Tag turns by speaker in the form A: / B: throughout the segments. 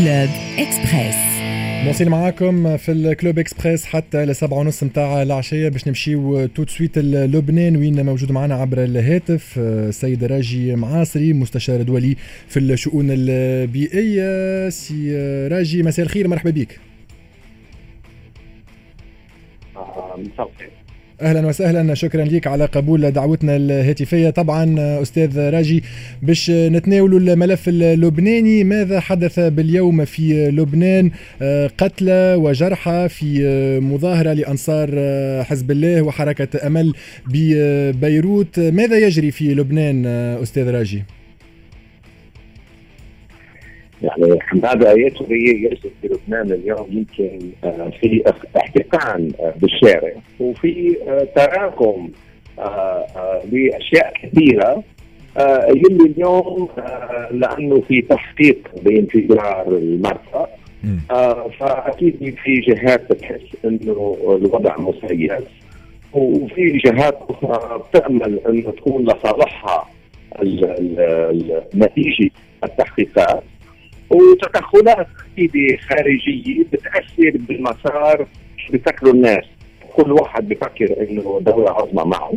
A: كلوب إكسبريس.
B: مواصلين معاكم في الكلوب إكسبريس حتى ل7:30 متاع العشية باش نمشيو تو سويت لبنان، وين موجود معنا عبر الهاتف السيد راجي معاصري، مستشار دولي في الشؤون البيئية. سي راجي، مساء الخير، مرحبا بك. اهلا وسهلا، شكرا لك على قبول دعوتنا الهاتفيه. طبعا استاذ راجي، باش نتناولوا الملف اللبناني، ماذا حدث باليوم في لبنان؟ قتلى وجرحى في مظاهره لانصار حزب الله وحركه امل ببيروت. ماذا يجري في لبنان استاذ راجي؟
C: يعني ماذا يجري في لبنان اليوم؟ يمكن في احتقان بالشارع، وفي تراكم لاشياء كثيره يلي اليوم لانه في تحقيق بانفجار المرفأ، فاكيد في جهات بتحس انه الوضع مسيس، وفي جهات اخرى بتامل انه تكون لصالحها نتيجه التحقيقات، وتدخلات اكيد خارجيه بتاثر بالمسار بفكر الناس. كل واحد بفكر انه دوله عظمى معه،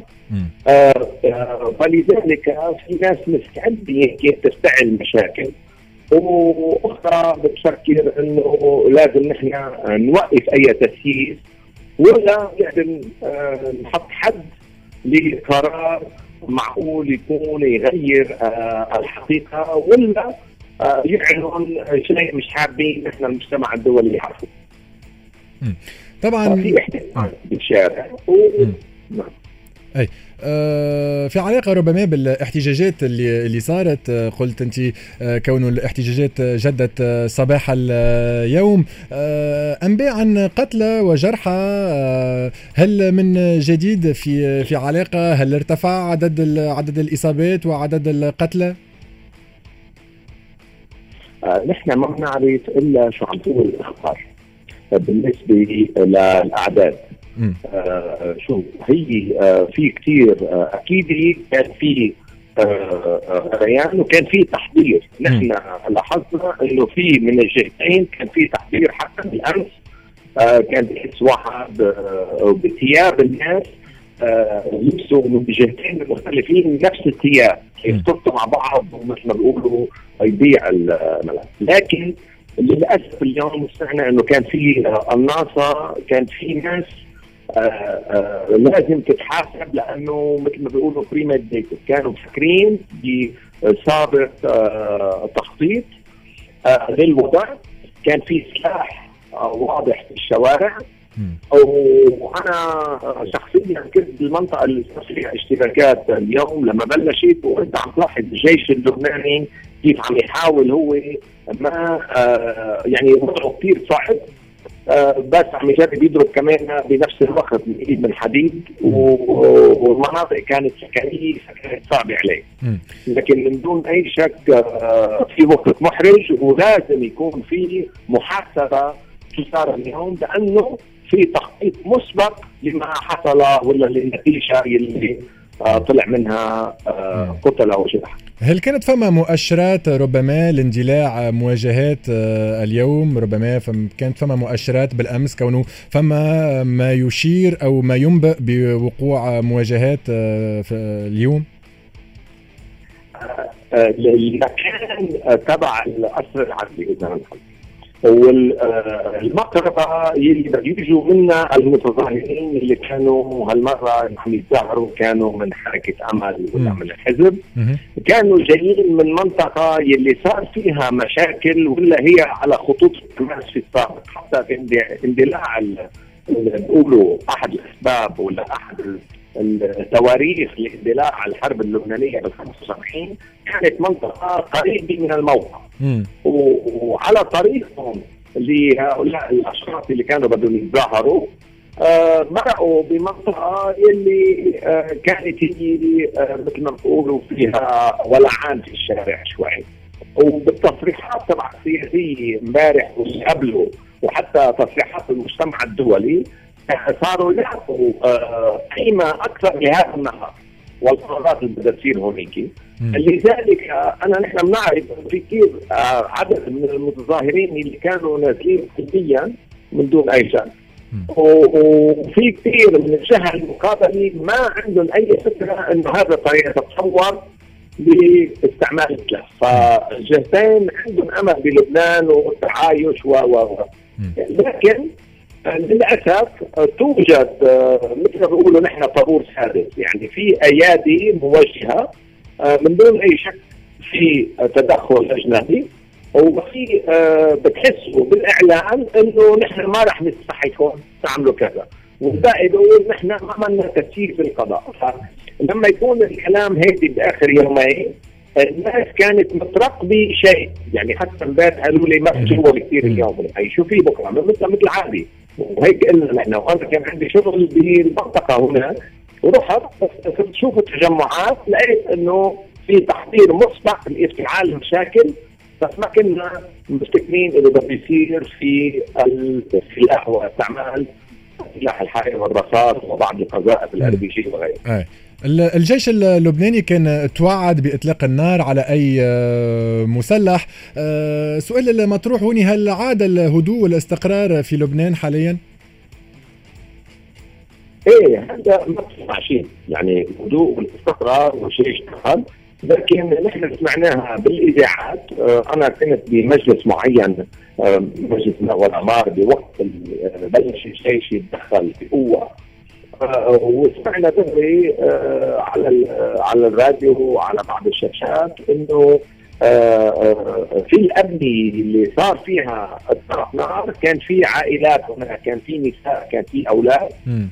C: فلذلك في ناس مستعده كيف تفتعل مشاكل، واخرى بتفكر انه لازم نحن نوقف اي تسييس، ولا لازم نحط حد لقرار معقول يكون يغير الحقيقه، ولا يعلن شيء مش حابين نحن المجتمع الدولي يعرفه.
B: طبعا
C: في احتقان بالشارع
B: اي في علاقة ربما بالاحتجاجات اللي صارت. قلت أنت كون الاحتجاجات جدت صباح اليوم، أنباء عن قتلى وجرحى، هل من جديد في علاقة؟ هل ارتفع عدد الإصابات وعدد القتلى؟
C: نحن ما بنعرف الا شو عم تقول الاخبار بالنسبه للاعداد. شو هي في كثير اكيد كان في غليان وكان في تحضير. نحن لاحظنا انه في من الجهتين كان في تحضير، حتى بالامس كان بحس واحد بثياب الناس لبسوا من جهتين مختلفين نفس الثياب يختلطوا مع بعض، ومثل ما بيقولوا يبيع الملف. لكن للاسف اليوم سمعنا انه كان في قناصه، كان في ناس لازم تتحاسب، لانه مثل ما بيقولوا بريميديتد، كانوا مفكرين بسابق تخطيط للوضع. كان في سلاح واضح في الشوارع، وانا شخصيا كنت بالمنطقه اللي صار فيها اشتباكات اليوم لما بلشت، وانت عم تلاحظ الجيش اللبناني كيف عم يحاول هو ما يعني وضعه كثير صعب، بس عم يجرب يضرب كمان بنفس الوقت من ايد من حديد، والمناطق كانت سكنيه فكانت صعبه عليه. لكن من دون اي شك في وقت محرج، ولازم يكون في محاسبه صار اليوم، لانه في تخطيط مسبق لما حصل ولا للنتيجه اللي طلع منها قتلى وجرحى.
B: هل كانت فما مؤشرات ربما لاندلاع مواجهات اليوم؟ ربما كانت فما مؤشرات بالأمس كونه فما ما يشير أو ما ينبئ بوقوع مواجهات في اليوم؟
C: المكان تبع الأسر العدلي إذا نقول، والمقربة اللي بيجوا منا المتظاهرين اللي كانوا هالمرة عم يتظاهروا كانوا من حركة أمل ولا من الحزب، كانوا جايين من منطقة يلي صار فيها مشاكل ولا هي على خطوط التماس في السابق. حتى في اندلاع بيقولوا أحد الأسباب ولا أحد التواريخ لاندلاع الحرب اللبنانية بال75 كانت منطقة قريبة من الموقع، وعلى طريقهم لهؤلاء الأشخاص اللي كانوا بدهم يتظاهروا مرقوا بمنطقة اللي كانت هي مثل ما بيقولوا فيها ولعان في الشارع شوي. وبالتصريحات تبع السياسية امبارح واللي قبله، وحتى تصريحات المجتمع الدولي، صاروا يعطوا قيمة أكثر لهذا النهار. والقرارات اللي بدها تصير هونيك. لذلك نحن بنعرف في كثير عدد من المتظاهرين اللي كانوا نازلين سلميا من دون اي شأن، وفي كثير من الجهه المقابله ما عندهم اي فكره انه هذا طريقه تتصور باستعمال السلاح. فالجهتين عندهم امل بلبنان والتعايش لكن للاسف توجد مثل ما بيقولوا نحن طابور سادس، يعني في ايادي موجهه من دون اي شك في تدخل اجنبي، وفي بتحسوا بالاعلان انه نحن ما رح نسمح لكم تعملوا كذا، والباقي بيقول نحن ما عملنا تسيير في القضاء. فلما يكون الكلام هيك باخر يومين الناس كانت مترقبه شيء، يعني حتى امبارح قالوا لي ما في شغل كثير اليوم، هي شو في بكره مثل عادي، وهيك قلنا نحن. وانا كان عندي شغل بالمنطقه هنا ورحت كنت شوف التجمعات لقيت انه في تحضير مسبق لافتعال مشاكل، بس ما كنا مفتكرين انه بده يصير في القهوه استعمال سلاح الحرب والرصاص وبعض القذائف الRPG وغيره.
B: الجيش اللبناني كان توعد بإطلاق النار على أي مسلح. سؤال المطروح هوني، هل عاد الهدوء والاستقرار في لبنان حاليا؟
C: ايه هذا ما بتسمع شيء، يعني الهدوء والاستقرار وشيء اشتغل، لكن نحن سمعناها بالاذاعات. انا كنت بمجلس معين، مجلس الامار بوقت بلش الجيش يتدخل بقوه، وسمعنا دغري على الراديو وعلى بعض الشاشات انه في الأبنية اللي صار فيها اطلاق نار كان في عائلات هناك، كان في نساء، كان في اولاد.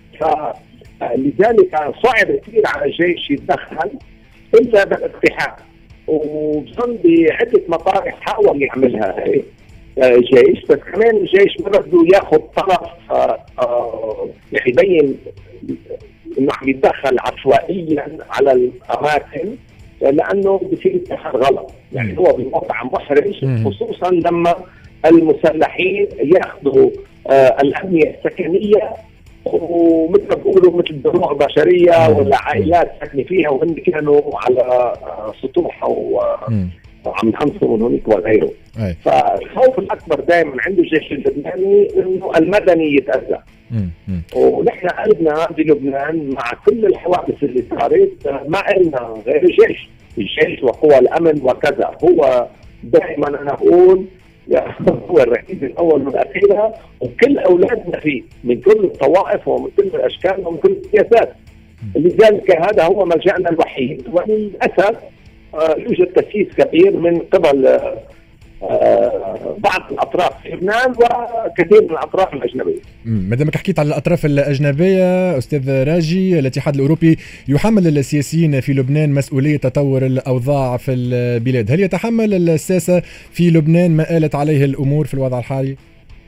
C: فلذلك صعب كثير على الجيش يتدخل الا بالاقتحام، وبظن بعده مطارح حاول يعملها الجيش، بس كمان الجيش ما بده ياخذ طرف يعني يبين انه عم يتدخل عشوائيا على الاماكن، لانه بصير اتخاذ غلط. يعني هو بموقع محرج، خصوصا لما المسلحين ياخذوا الابنيه السكنيه ومثل ما بيقولوا مثل دروع بشريه ولا عائلات ساكنه فيها وهم كانوا على سطوح وعم ينصروا هناك وغيره. فالخوف الاكبر دائما عند الجيش اللبناني انه المدني يتاذى. ونحن قلبنا بلبنان مع كل الحوادث اللي صارت ما قلنا غير الجيش وقوى الامن وكذا. هو دائما انا اقول هو الرئيس الاول والاخير، وكل اولادنا فيه من كل الطوائف ومن كل الاشكال ومن كل السياسات. لذلك هذا هو ملجأنا الوحيد، وللاسف يوجد تسييس كبير من قبل بعض الأطراف في لبنان وكثير من الأطراف الأجنبية.
B: ما دامك حكيت على الأطراف الأجنبية أستاذ راجي، الاتحاد الأوروبي يحمل السياسيين في لبنان مسؤولية تطور الأوضاع في البلاد، هل يتحمل الساسة في لبنان ما آلت عليه الأمور في الوضع الحالي؟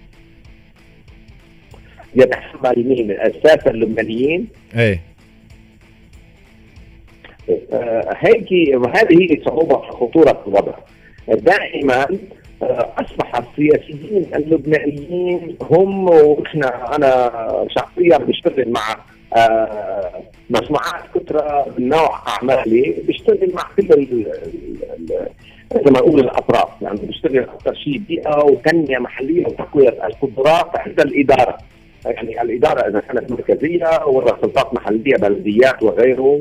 C: يتحمل مين؟ الساسة اللبنانيين؟
B: ايه
C: هيك، وهذه هي صعوبة خطورة الوضع. دائما اصبح السياسيين اللبنانيين هم، انا شخصيا بشتغل مع مجموعات كثرة من نوع اعمالي، بشتغل مع كل زي ما نقول الاطراف، يعني بشتغل اكثر شيء بيئة وتنمية محلية وتقوية القدرات عند الادارة، يعني الادارة اذا كانت مركزية ولا سلطات محلية بلديات وغيره.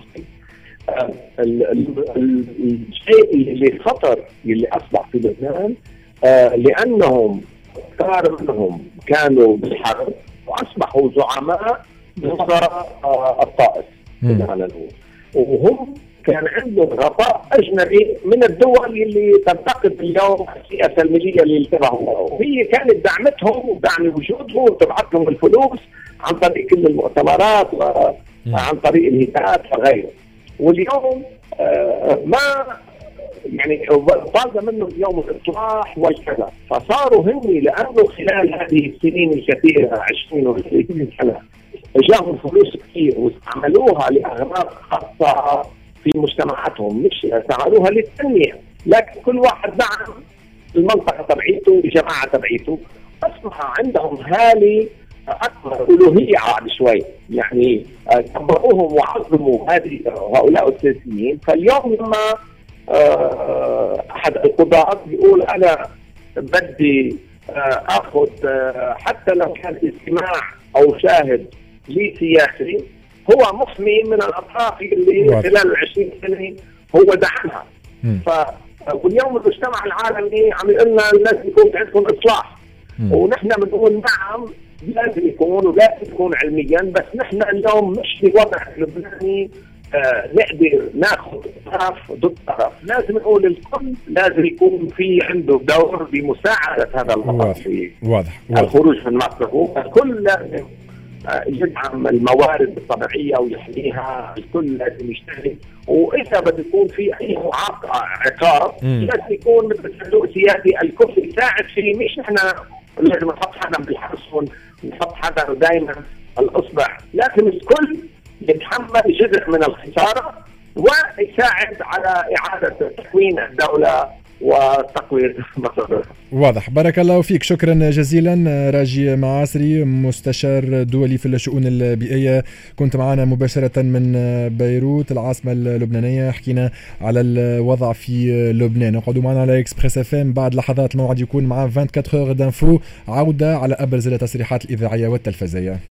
C: الشيء اللي خطر اللي اصبح في لبنان لانهم كثار منهم كانوا بالحرب واصبحوا زعماء بوزراء الطائف، وهم كان عندهم غطاء اجنبي من الدول اللي تنتقد اليوم السياسه الماليه اللي انتبهوا، وهي كانت دعمتهم ودعم وجودهم وتبعث لهم الفلوس عن طريق كل المؤتمرات وعن طريق الهيئات وغيره. واليوم ما يعني طالب منه اليوم الاصلاح والكذا، فصاروا هم لانه خلال هذه السنين الكثيره 20 و 30 سنه جاهم فلوس كثير واستعملوها لاغراض خاصه في مجتمعاتهم، مش استعملوها للتنميه، لكن كل واحد دعم المنطقه تبعيته بجماعه تبعيته، اصبح عندهم هاله اكبر الوهيه عاد شوي، يعني كبروهم وعظموا هؤلاء السياسيين. فاليوم لما احد القضاة بيقول انا بدي اخذ حتى لو كان استماع او شاهد لي سياسي، هو محمي من الاطراف اللي خلال 20 سنه هو دعمها. واليوم المجتمع العالمي عم يقول لنا لازم يكون عندكم اصلاح، ونحن بنقول نعم لازم يكون ولازم يكون علميا، بس نحن اليوم مش بوضع لبناني نقدر ناخذ طرف ضد طرف. لازم نقول الكل لازم يكون في عنده دور بمساعده هذا الوطن في الخروج من مصر. الكل لازم يدعم الموارد الطبيعيه ويحميها، الكل لازم يشتغل. واذا بده يكون في اي عقاب لازم يكون مثل صندوق سياسي الكل يساعد فيه، مش نحن لازم نحط حدا بالحبس ونحط حدا دائما الاصبع. لازم الكل يتحمل جزء من الخساره ويساعد على اعاده تكوين الدوله وتقوية مصر.
B: واضح. بارك الله فيك، شكرا جزيلا. راجي معاصري، مستشار دولي في الشؤون البيئية، كنت معنا مباشرة من بيروت العاصمة اللبنانية. حكينا على الوضع في لبنان. اقعدوا معنا على اكسبريس اف ام، بعد لحظات الموعد يكون مع 24 heures d'info، عودة على أبرز التصريحات الإذاعية والتلفزية.